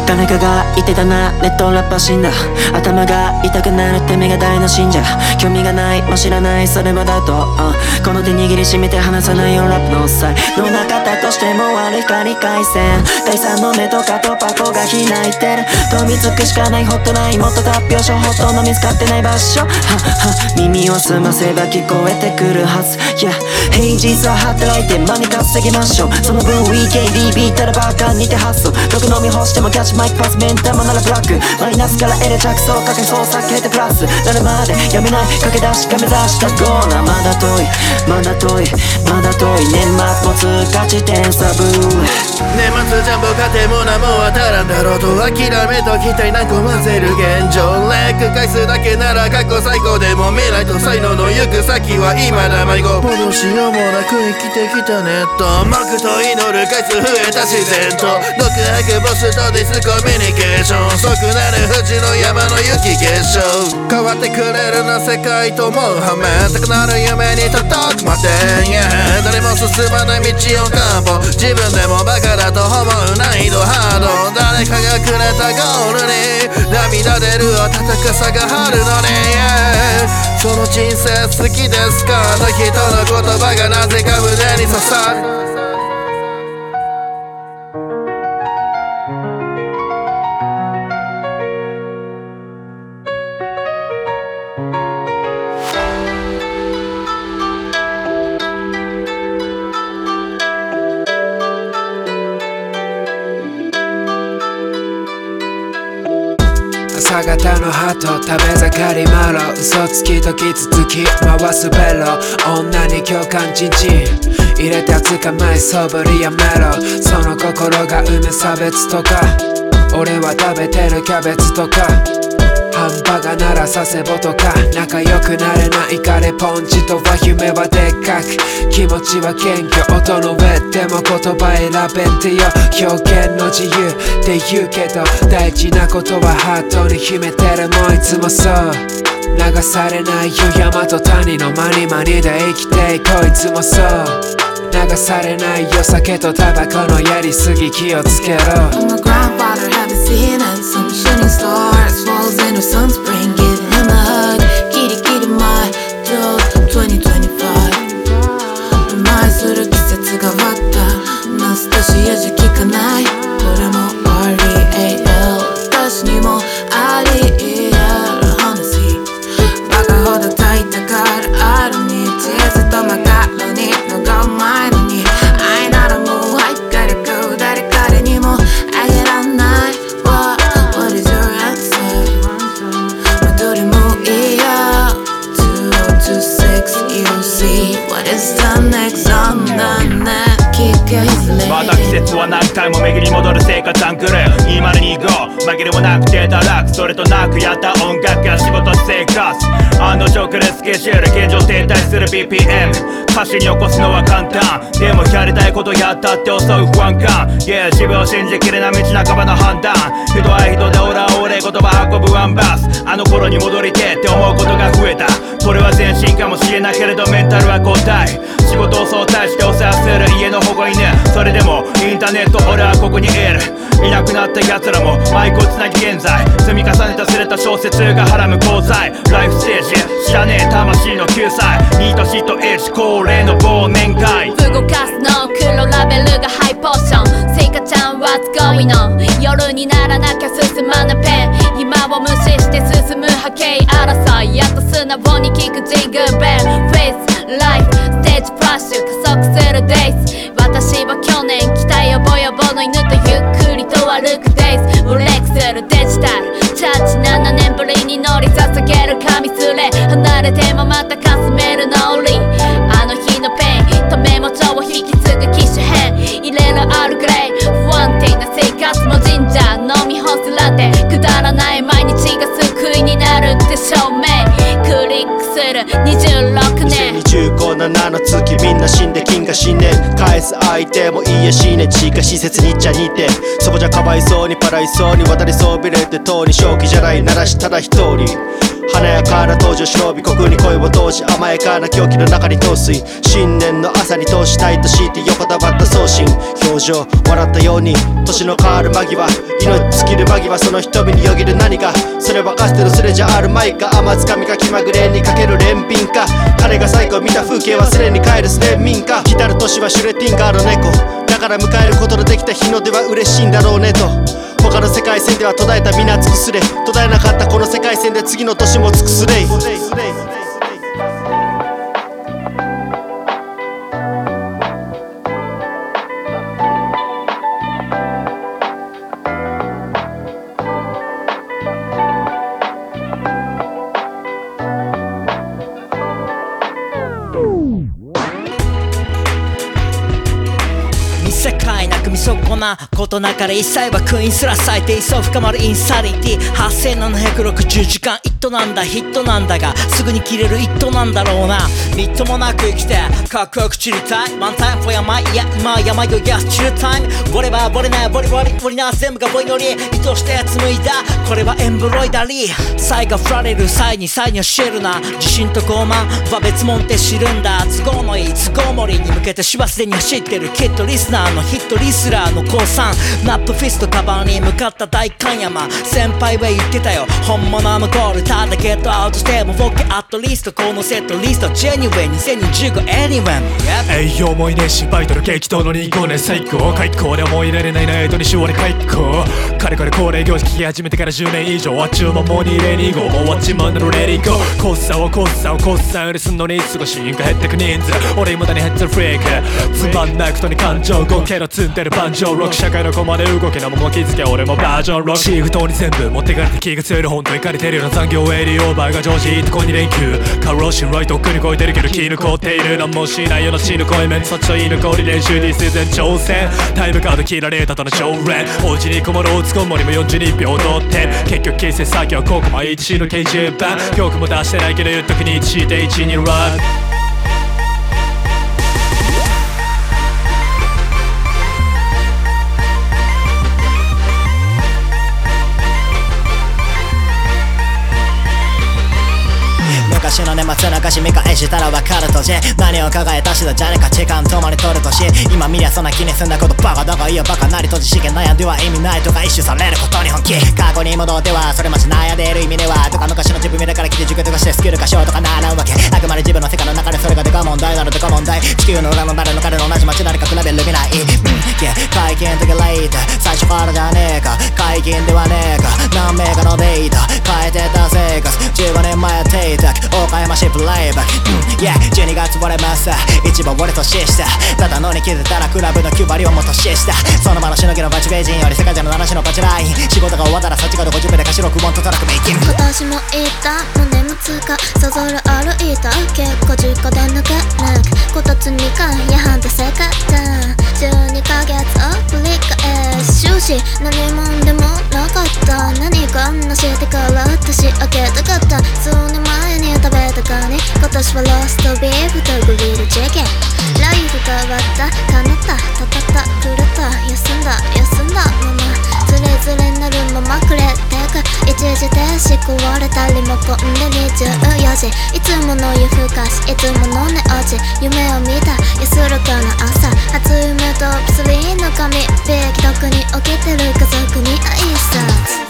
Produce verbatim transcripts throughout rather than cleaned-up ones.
誰かが言ってたな、ネットラッパー死んだ。頭が痛くなるって目が誰の信者。興味がないも知らないそれはだと、uh、この手握りしめて離さないよラップの際の中だとしても悪い光回線。第三の目とかとパコが開いてる。飛びつくしかないホットライン、もっと発表書ほとんど見つかってない場所。はは耳を澄ませば聞こえてくるはず。Yeah、平日は働いてマネ稼ぎましょう。その分 ウィーケーディービー たらバカ似て発想。毒飲み干してもキャッチマイクパスメンタマならブラック。マイナスから得る着想かけそう避けてプラス。なるまでやめない駆け出しが目指したゴール。まだ遠いまだ遠いまだ遠い年末も通過地点サブ。 年末ジャンボ勝ても何も当たらんだろうと諦めと期待何個混ぜる現状。レック回数だけなら過去最高でも未来と才能の行く先は未だ迷子。戻しようもなく生きてきたネット。幕と祈る回数増えた自然と。独白ボスとディスコミュニケーション。遅くなる富士の山の雪結晶。変わってくれるな世界と思う反面高なる夢に届くまで、yeah、誰も進まない道を担保。自分でもバカだと思う難易度ハード。誰かがくれたゴールに涙出るを叩く差があるのに、yeah、その人生好きですかの人の言葉がなぜか胸に刺さる。 朝方の鳩食べ盛りマロ嘘つき時続き回すベロ。女に共感チンチン入れて捕まえそぶりやめろ。その心が生む差別とか俺は食べてるキャベツとかハンバーガーなら佐世保とか。仲良くなれない彼ポンチとは夢はでっかく気持ちは謙虚音の上でも言葉選べてよ。表現の自由って言うけど大事なことはハートに秘めてる。もういつもそう流されないよ山と谷のマニマニで生きていこう。いつもそう流されないよ酒とタバコのやりすぎ気をつけろ。 My grandfather had a scene and some shooting stars falls in the sun spring giving him a hug. Kitty kitty my job twenty twenty-five 前する季節が終わったナスタシアじゃ聞かない。どれも アールエーエル 私にも アールエーエル Honestly バカほど炊いたからあるにチーズとマカロニのがうまいのに愛ならもう入ってるか誰彼にもあげらんない。 What, what is your answer? まあどれもいいよ two oh two six You see what is the next on the net また季節は何回も巡り戻る生活アンクルにせんにじゅうご紛れもなくデータラックそれとなくやった音楽や仕事生活案の定クレスケジュール現状停滞する ビーピーエム 歌詞に起こすのは簡単でもやりたいことやったって襲う不安感 Yeah 自分を信じきれない道半ばの判断人は人でオラオレ言葉運ぶワンバスあの頃に戻りてって思うことが増えたこれは前進かもしれないけれどメンタルは後退仕事を相対してお世話する家の保護犬それでもインターネット俺はここにいるいなくなった奴らもマイクをつなぎ現在積み重ねたすれた小説がはらむ功罪ライフステージ知らねえ魂の救済ニートシートエッジ恒例の忘年会動かすの黒ラベルがハイポーションセイカちゃん What's going on 夜にならなきゃ進まぬペン今を無視して進む波形争いやっと素直に聞くジングルベルフェイスライフステージフラッシュ加速するデイズ私は去年来たよぼよぼの犬とゆっくりと歩くデイズブレイクするデジタルチャーチななねんぶりに乗り捧げる紙すれ離れてもまたかすめるノーリーあの日のペインとメモ帳を引き継ぐ機種変入れるアールグレイ不安定な生活も神社飲み干すラテくだらない毎日が救いになるって証明クリックするにじゅうろくねんにせんにじゅうご、ななの月みんな死んで金が死んで返す相手もいいやしね地下施設にじゃ似てそこじゃかわいそうにパラいそうに渡りそうびれて塔に正気じゃないならしただ一人華やかな登場忍び国に恋を投じ甘やかな狂気の中に陶酔新年の朝に通したいと強いて横たわった送信表情笑ったように年の変わる間際命尽きる間際その瞳によぎる何かそれはかつてのすれじゃあるまいか甘つかみか気まぐれにかける連品か彼が最後見た風景忘れに帰るスレン民か来たる年はシュレティンガーの猫だから迎えることのできた日の出は嬉しいんだろうねと他の世界線では途絶えた皆尽くすれ途絶えなかったこの世界線で次の年も尽くすれ世界なく見損なことなかれ一切はクイーンすら咲いて一層深まるインサニティはっせんななひゃくろくじゅうじかんイットなんだヒットなんだがすぐに切れるイットなんだろうなみっともなく生きてかっこよく散りたいワンタイムフォー山いや今は山よや散るタイムボレバーボレないボリボリボリな全部がボイノリ意図して紡いだこれはエンブロイダリー才が振られる際に際に教えるな自信と傲慢は別物って知るんだ都合のいい都合盛りに向けてしばすでに走ってるキッドリスナーのヒットリスラーの降参ナップフィストカバーに向かった大観山先輩は言ってたよ本物はゴールただゲットアウトしても OK アットリストこのセットリストジェニュエにせんにじゅうご Anywhere 栄養もいねえしバイトル激闘のにごねん最高開口で思い入れれないな江戸にしおれ開口かれこれ恒例行事聞き始めてからじゅうねん以上あっちゅう間もにれにごもう終わっちまうのレディーゴーコッサをコッサをコッサ売りすんのに過ごしんか減ってく人数俺未だにヘッドフリークつまんないことに感情ごけの積んでるパンチョンロック社会の駒で動けなもも気づけ俺もバージョンロックシフトに全部持ってかれて気が強いる本当にかれてるような残業エリオーバーが常時いいとこに連休カロシンライト奥に超えてるけど気抜こっている何もしないような死ぬ声面そっちといいの氷練習に自然挑戦タイムカード切られたとの常連おうちにこもる大津こもりもよんじゅうにびょう取って結局形成作業ここも いちシー の掲示板曲も出してないけど言っとくにいちしていちにラブ昔の年末流し見返したら分かる年何を考えたしだじゃねか時間止まり取る年今見りゃそんな気にすんだことバカだがいやバカなり閉じ試験悩んでは意味ないとか一周されることに本気過去に戻ってはそれまじ悩んでいる意味ではとか昔の自分見だから来て授業とかしてスキルかショーとか習うわけあくまで自分の世界の中でそれがでか問題なのでか問題地球の裏の誰の彼の同じ街誰か比べる見ない、うん、yeah 会見とかレイト最初からじゃねえか解禁ではねえか何名かのデータ変えてた生活じゅうごねんまえ邸宅岡山市プレイバック、うん、yeah じゅうにがつ割れました一番俺年下ただのに気づいたらクラブのきゅう割をも年下その場のしのぎのバチベージンより世界中のななしのバチライン仕事が終わったらそっちがどこじゅうめでかしろくもんとトラックメイキン今年もいた胸もつかそぞる歩いた結構事故で抜け抜くこたつにかんやはんで生活じゅうにかげつを振り返し終始何もでもなかった何かなしてから年明けたかった数年前に食べたカニ今年はローストビーフとグリルチキンライフ変わった叶ったたたた狂った休んだ休んだままズレズレなるままくれてく一時停止壊れたリモコンでにじゅうよじいつもの夜更かしいつもの寝落ち夢を見た安らかな朝初夢と薬の髪ベキ特に起きてる家族に挨拶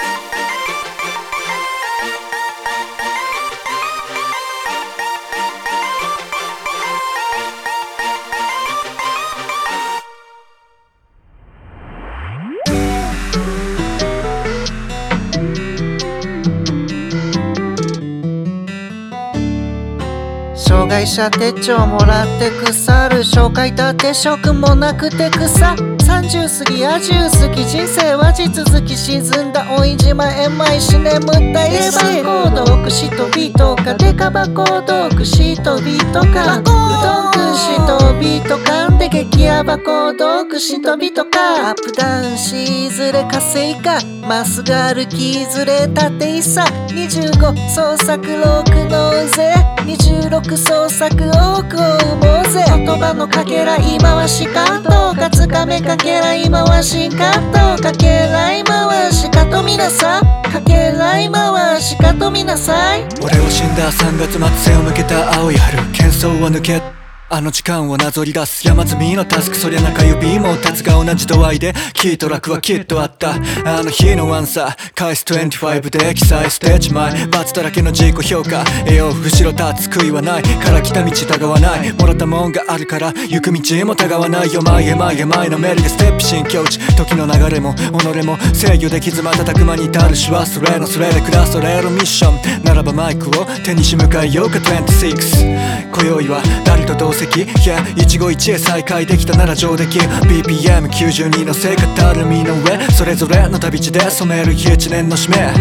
障害者手帳もらって腐る紹介立て職もなくて草さんじゅう過ぎやじゅう過ぎ人生は地続き沈んだ老いじまえまいし眠った家番号読しとビートかデカ箱読しとビートかうどんくしとビートかんで激ヤ箱読しとビートかアップダウンしずれ稼いかまっすぐ歩きずれ縦いさにじゅうご創作ろくのぜにじゅうろく創作多くを生もうぜ言葉のかけら言い回しかどうかつかめかかけらい回しかとかけらい回しかとみなさかけらい回しかとみなさい。 俺を死んださんがつ末背を向けた青い春喧騒を抜けあの時間をなぞり出す山積みのタスクそりゃ中指も立つが同じ度合いでキーと楽はきっとあったあの日のアンサー返すにじゅうごで記載ステージ前罰だらけの自己評価栄養後ろ立つ悔いはないから来た道たがわないもらったもんがあるから行く道もたがわないよ前へ前へ前のメリでステップ新境地時の流れも己も制御できず瞬く間に至るしはそれのそれで下それのミッションならばマイクを手にし向かいようかにじゅうろく今宵は誰と同席いや一期一会再会できたなら上出来 ビーピーエムきゅうじゅうに の成果たる身の上それぞれの旅路で染めるいちねんの締め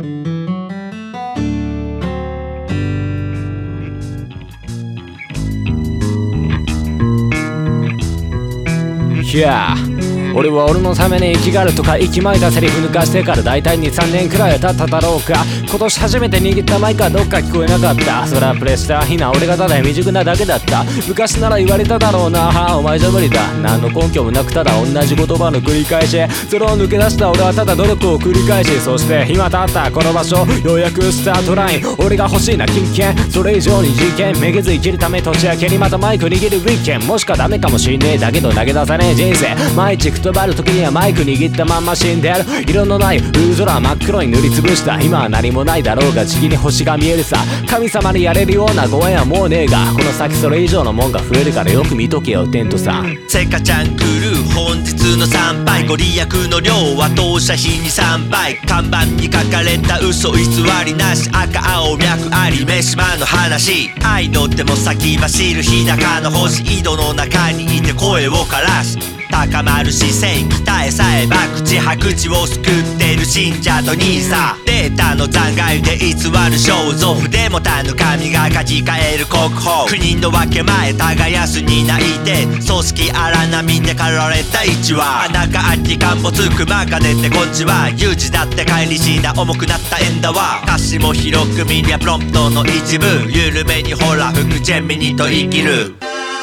いや俺は俺のために生きがるとか息巻いたセリフ抜かしてから大体 にさんねんくらいは経っただろうか今年初めて握ったマイクはどっか聞こえなかったそれはプレッシャーひな俺がただ未熟なだけだった昔なら言われただろうなはあお前じゃ無理だ何の根拠もなくただ同じ言葉の繰り返しそれを抜け出した俺はただ努力を繰り返しそして今立ったこの場所ようやくスタートライン俺が欲しいな金券それ以上に事件めげず生きるため年明けにまたマイク握るウィーケンもしかダメかもしんねえだけど投げ出さねえ人生毎日くとばる時にはマイク握ったまんま死んでる色のない大空真っ黒に塗りつぶした今は何もないだろうがじきに星が見えるさ神様にやれるようなご縁はもうねえがこの先それ以上のもんが増えるからよく見とけよテントさんセカちゃん来る本日の参拝ご利益の量は当社比にさんばい看板に書かれた嘘偽りなし赤青脈あり目島の話愛のっても先走る日高の星井戸の中にいて声を枯らし高まる姿勢鍛えさえば口白地を救ってる信者と兄さデータの残骸で偽る肖像筆もたぬ神が書き換える国宝国の分け前耕す担いで組織荒波で駆られた一話穴があき陥没熊が出てこんちは有事だって帰りしな重くなった縁だわ歌詞も広く見りゃプロンプトの一部緩めにほら福チェンミニと生きる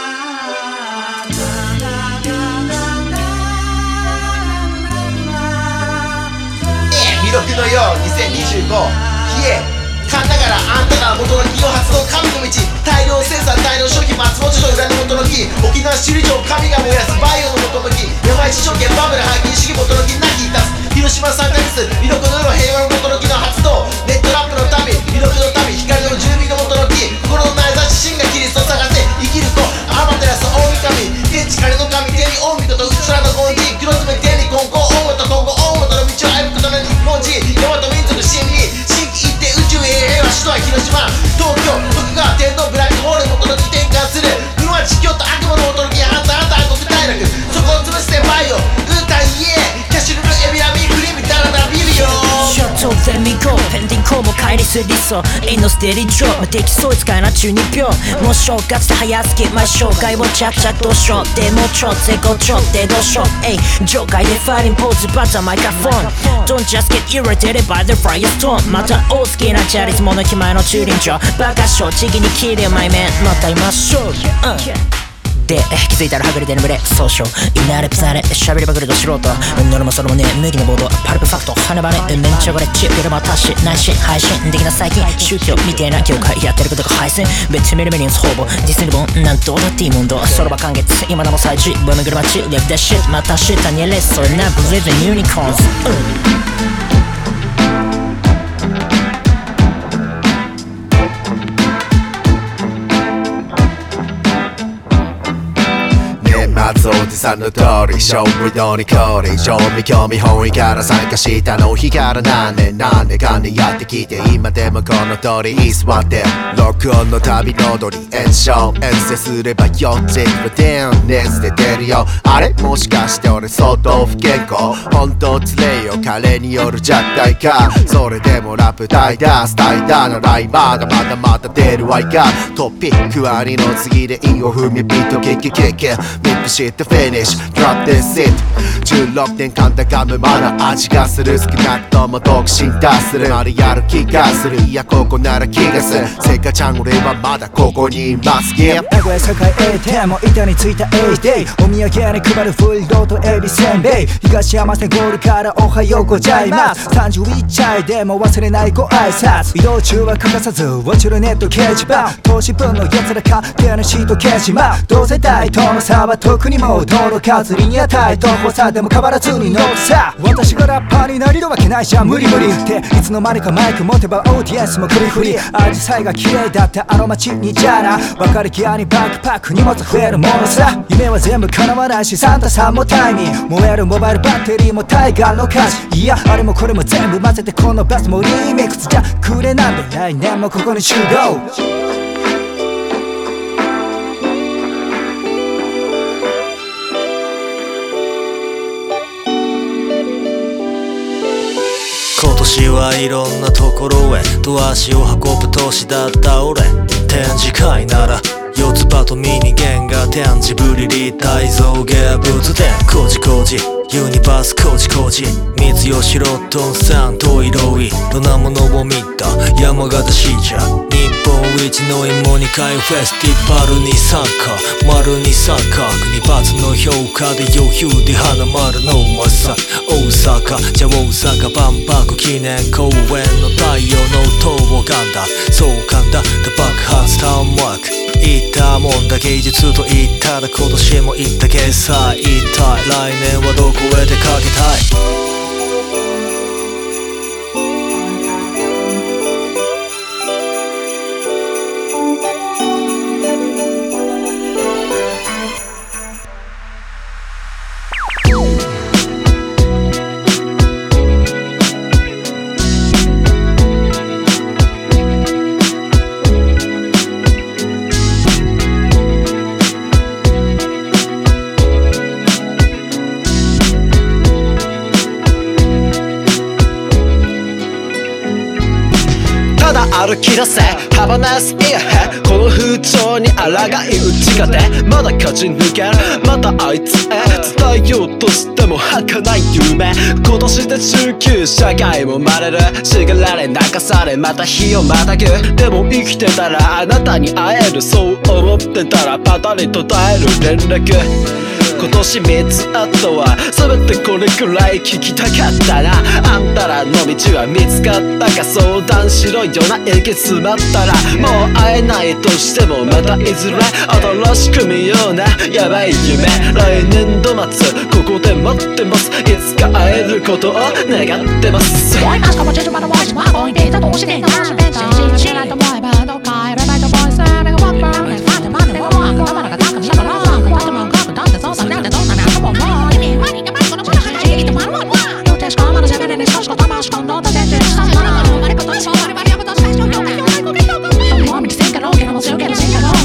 記録のようにせんにじゅうご冷え噛んだからあんたが元の木を発動神の道大量生産大量消費松本の裏の元の木沖縄首里城神が燃やすバイオの元の木山一証券バブル廃棄主義元の木なきいたす広島さんかげつ魅力の色平和の元の木の発動ネットラップの民魅力の民光の住民の元の木心の内雑心がキリスト探せ生きる子アマテラス大神天地金の神天に大神と空の恩人黒爪天に金光大元今後大元の道を歩くことの日本人大和民族真理新規一定宇宙平和首都は広島東京徳川天皇ブラックホール元の木転換する国は地球と悪魔の元の木ハンターハンター国大楽そこを潰してバイオウータンイエーキャッシュルルエビラミークリームダラダラビビよショットゼミゴペンディングも帰りすりそうインのステディドロップ無敵そう使いな中二病もう正月で早すぎま生涯を着々としょでもちょっとごちょってどうしようえい上海でファイリンポーズバッタマイクロフォン Don't just get irritated by the firestorm また大好きなチャリスモの気前の駐輪場バカ正直に切れマイメンまたいましょう、うんで気づいたらはぐれて眠れ総称いなれピザレ喋りばくると素人ノルマそれもね麦のボードパルプファクト羽バネめんちゃこれチッピルマタッシ内心配信的な最近宗教みたいな業界やってることが配信別メルメリンスほぼディスニーボンなんどうだっていいもんどそろば完結今のも最中ブームグルマチ略でシッまたシッタにレッソルなブレズユニコーンズ、うん松おじさんの通り勝負用に氷賞味興味本位から参加したの日から何年何年間でやってきて今でもこの通り居座って録音の旅の踊り演唱遠征すればよっちはデン熱出てるよあれもしかして俺相当不健康本当つれよ彼による弱体かそれでもラップ大ダースタイダーなライマーがまだまだ出るわいがトピックありの次で韻を踏みビートキッキキッキミックしてフェ finish Drop this itじゅうろくねんかんだが沼な味がする少なくとも独身脱するまでやる気がするいやここなら気がするせいかちゃん俺はまだここにいます Yeah 名古屋栄店も板についた エイデイお土産に配るフードとエビせんべい東山線ゴールからおはようございますさんじゅういっさいでも忘れないご挨拶移動中は欠かさずウォッチュルネット掲示板投資分のやつらか手のシート掲示板同世代との差は特にも道路数リニアタイ徒歩差でも変わらずに乗るさ私がラッパーになれるわけないじゃん無理無理っていつの間にかマイク持てば オーディエンスも首振りアジサイが綺麗だったあの街にじゃあな別れ際にバックパック荷物増えるものさ夢は全部叶わないしサンタさんもタイミン燃えるモバイルバッテリーもタイガーの歌詞いやあれもこれも全部混ぜてこのバスもリミックスじゃくれなんで来年もここに集合今年はいろんなところへと足を運ぶ年だった俺展示会なら四つ葉とミニゲンが展示ブリリ体造芸物展工事工事ユニバース工事工事水吉ロットンさんといろいろなものを見た山形市じゃ日本一の芋煮会フェスティバルに参加丸に三角二発の評価で余裕で花丸のまさ大阪じゃ大阪万博記念公園の太陽の塔をガンだそう噛んだ爆発タウンワーク言ったもんだ芸術と言ったら今年も言ったけさ一体来年はどこへ出かけたい歩き出せ幅なすイヤヘこの風潮に抗い打ち勝てまだ勝ち抜けるまたあいつへ伝えようとしても儚い夢今年で中級社会も生まれるしがられ泣かされまた日をまたぐでも生きてたらあなたに会えるそう思ってたらパタリと絶える連絡今年みっつあったわ全てこれくらい聞きたかったなあんたらの道は見つかったか相談しろよな行き詰まったらもう会えないとしてもまたいずれ新しく見ようなやばい夢来年度末ここで待ってますいつか会えることを願ってます我那什么蜘蛛般的外形化光影别再多是电脑是变成新鲜来的外盘都开了白头白色那个王八那发的慢的我忘了那个大可上个浪他的门口当着走上亮的走上两个宝宝里面万里个白狗的我的海一的玩玩玩有点高嘛的前面的小手他妈是空洞的简直上上了我的口头说我的把两个都是有用的用来过给有个没我们的性格楼给他们只有给了性格楼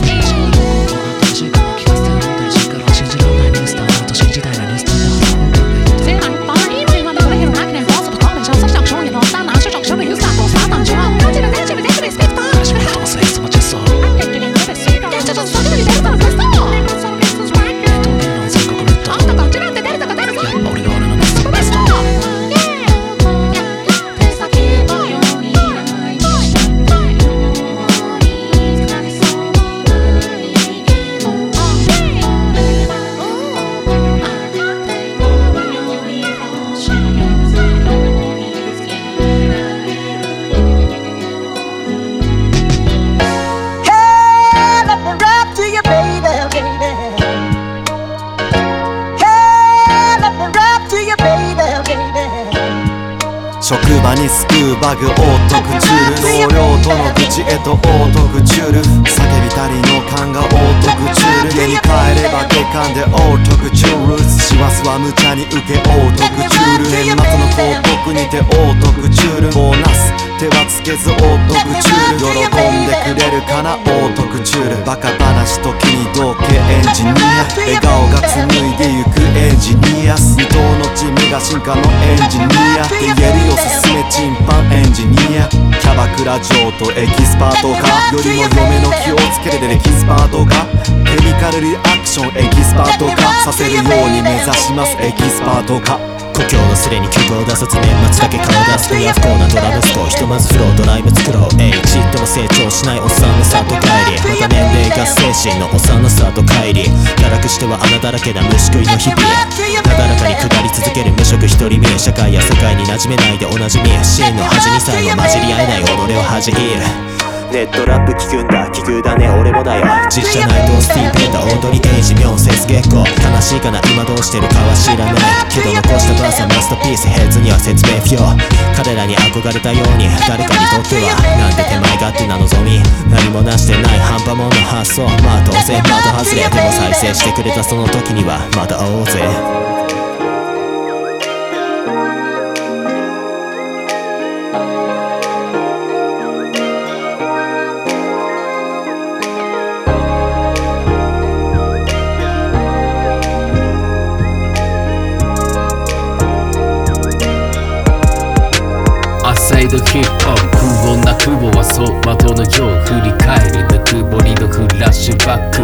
職場にスクーバグオートクチュール同僚との愚痴へとオートクチュール叫びたりの勘がオートクチュール家に帰れば下巻でオートクチュール師走は無茶に受けオートクチュール年末の広告にてオートクチュールボーナス手はつけずオートクチュール喜んでくれるかなオートクチュールバカ話時に同系エンジニア笑顔が紡いでゆくエンジニア二頭の地味が進化のエンジニアって言えるよすすめチンパンエンジニアキャバクラ嬢とエキスパートかよりも嫁の気をつけるでエキスパートかケミカルリアクションエキスパートかさせるように目指しますエキスパートか故郷のスレに曲を出さず年末だけ顔出すとや不幸なドラ息子ひとまずフロードライブ作ろうえいちっとも成長しないおっさんの里帰りまた年齢が精神のおっさんの里帰り堕落しては穴だらけな虫食いの日々なだらかに下り続ける無職一人見社会や世界に馴染めないでおなじみ真の恥にさえも混じり合えない己を恥じるネットラップ聞くんだ聞くだね俺もだよ実写ナイトスティーブ・ペンダオードリー・エイジミョンセス月光悲しいかな今どうしてるかは知らないけど残したバーサマスターピースヘッズには説明不要彼らに憧れたように誰かにとってはなんて手前勝手な望み何もなしてない半端もんの発想まあ当然的外れでも再生してくれたその時にはまた会おうぜサイドヒップホップ不穏な久保は走馬灯のよう振り返るぬくもりのフラッシュバック